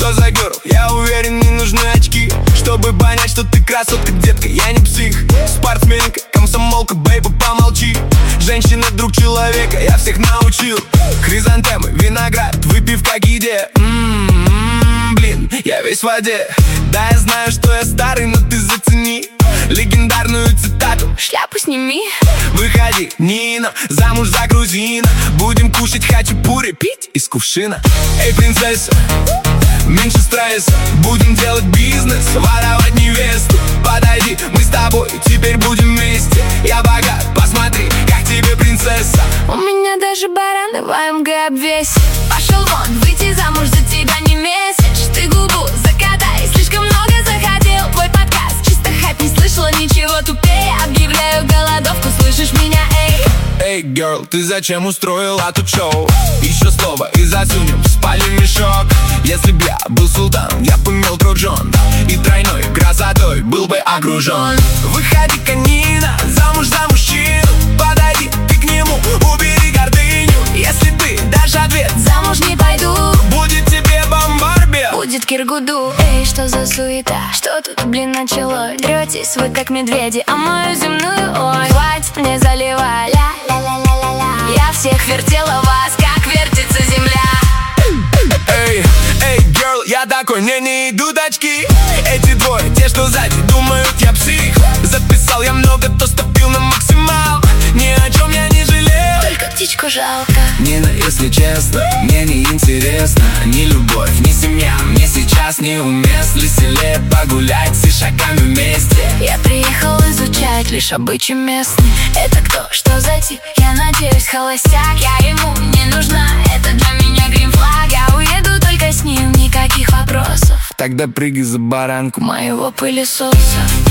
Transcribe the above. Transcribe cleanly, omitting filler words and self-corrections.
что за герл? Я уверен, не нужны очки, чтобы понять, что ты красотка, детка. Я не псих, спортсменка, комсомолка, бейба, помолчи. Женщина, друг человека, я всех научил. Хризантемы, виноград, выпивка к еде. Блин, я весь в воде. Да, я знаю, что я старый, но ты зацени легендарную цитату. Шляпу сними. Выходи, Нина, замуж за грузина. Будем кушать хачапури, пить из кувшина. Эй, принцесса, меньше стресса. Будем делать бизнес, воровать невесту. Подойди, мы с тобой теперь будем вместе. Я богат, посмотри, как тебе принцесса. У меня даже бараны в АМГ обвесит. Пошел вон, выйти замуж за тебя не месяц. Ты губу закатай, слишком много захотел. Твой подкаст, чисто хайп, не слышала ничего тупее. Объявляю голодовку, слышишь меня, эй? Эй, герл, ты зачем устроила тут шоу? Еще слово и засунем в спальный мешок. Если б я был султан, я бы имел тружон и тройной красотой был бы окружен. Выходи-ка, Нина, замуж за мужчину. Подойди ты к нему, убери гордыню. Если ты дашь ответ, замуж не пойду, будет тебе бомбарбе, будет Киргуду. Эй, что за суета? Что тут, блин, началось? Дретесь вы как медведи, а мою земную, ой, хватит мне заливать. Я всех вертела вас, как вертится земля. Эй, герл, я такой, мне не идут очки. Эти двое, те, что сзади, думают, я псих. Записал я много, то стопил на максимал. Ни о чем я не жалел, только птичку жалко. Нина, если честно, мне не интересно ни любовь, ни семья. Мне сейчас неуместно, веселее погулять с ишаками вместе. Я приехал изучать лишь обычаи местные. Это кто, что за тип? Я надеюсь, холостяк. Я ему не нужна, это для меня грин-флаг. Я уеду только с ним, никаких вопросов. Тогда прыгай за баранку моего пылесоса.